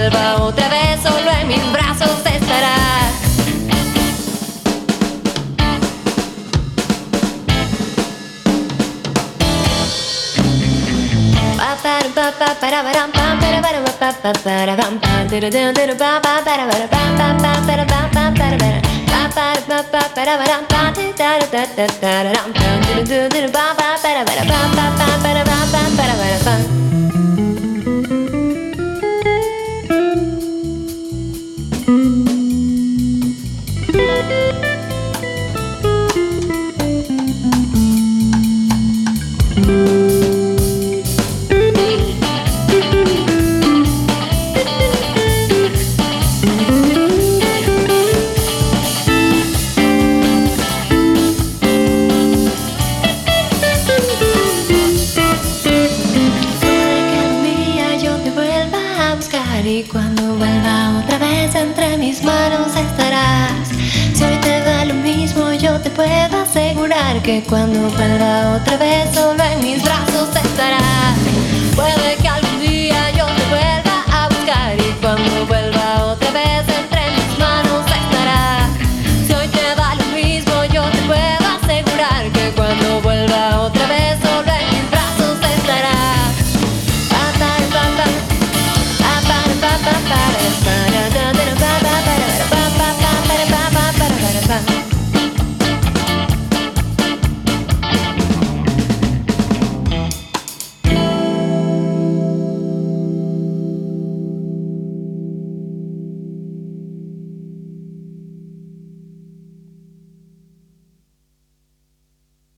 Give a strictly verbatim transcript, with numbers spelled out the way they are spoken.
vuelva otra vez, solo en mis brazos estarás. Y cuando vuelva otra vez entre mis manos estarás. Si hoy te da lo mismo, yo te puedo asegurar que cuando vuelva otra vez solo en mis brazos estarás. Puede que